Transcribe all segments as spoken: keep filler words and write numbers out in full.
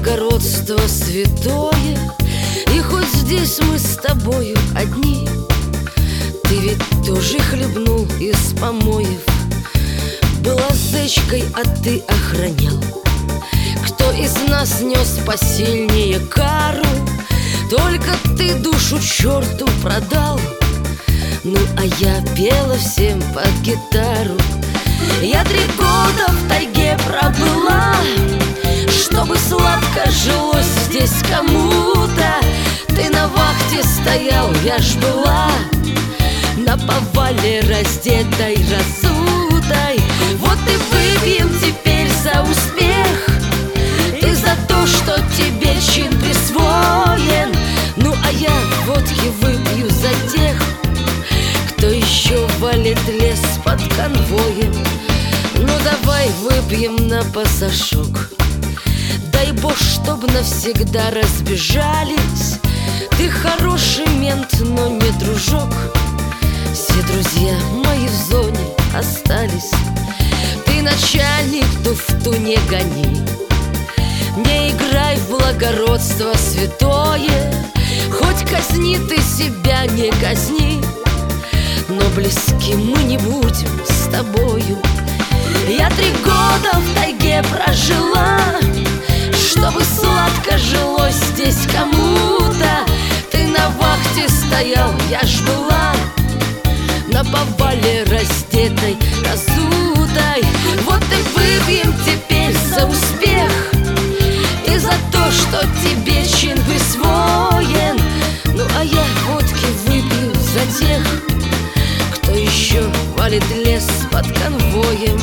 благородство святое, и хоть здесь мы с тобою одни, ты ведь тоже хлебнул из помоев. Была зечкой, а ты охранял. Кто из нас нес посильнее кару? Только ты душу черту продал. Ну а я пела всем под гитару. Я три года в тайге пробыла, чтобы сладко жилось здесь кому-то. Ты на вахте стоял, я ж была на повале раздетой, разутой. Вот и выпьем теперь за успех. Ты за то, что тебе чин присвоен. Ну а я водки выпью за тех, кто еще валит лес под конвоем. Ну давай выпьем на пасашок. Дай бог, чтоб навсегда разбежались. Ты хороший мент, но не дружок. Все друзья мои в зоне остались. Ты начальник, туфту не гони. Не играй в благородство святое. Хоть казни ты себя, не казни, но близки мы не будем с тобою. Я три года в тайге прожила, чтобы сладко жилось здесь кому-то. Ты на вахте стоял, я ж была на повале раздетой, разутой. Вот и выпьем теперь за успех и за то, что тебе чин присвоен. Ну а я водки выпью за тех, кто еще валит лес под конвоем.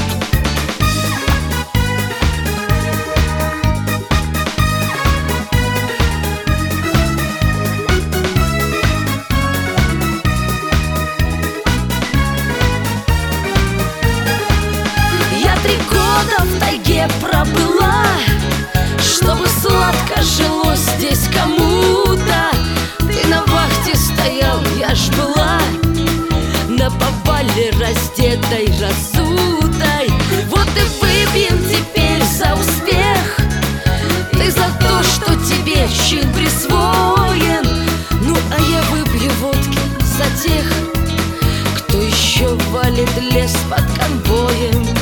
В тайге пробыла, чтобы сладко жилось здесь кому-то. Ты на вахте стоял, я ж была на повале раздетой, разутой. Вот и выпьем теперь за успех. Ты за то, что тебе чин присвоен. Ну а я выпью водки за тех, кто еще валит лес под конвоем.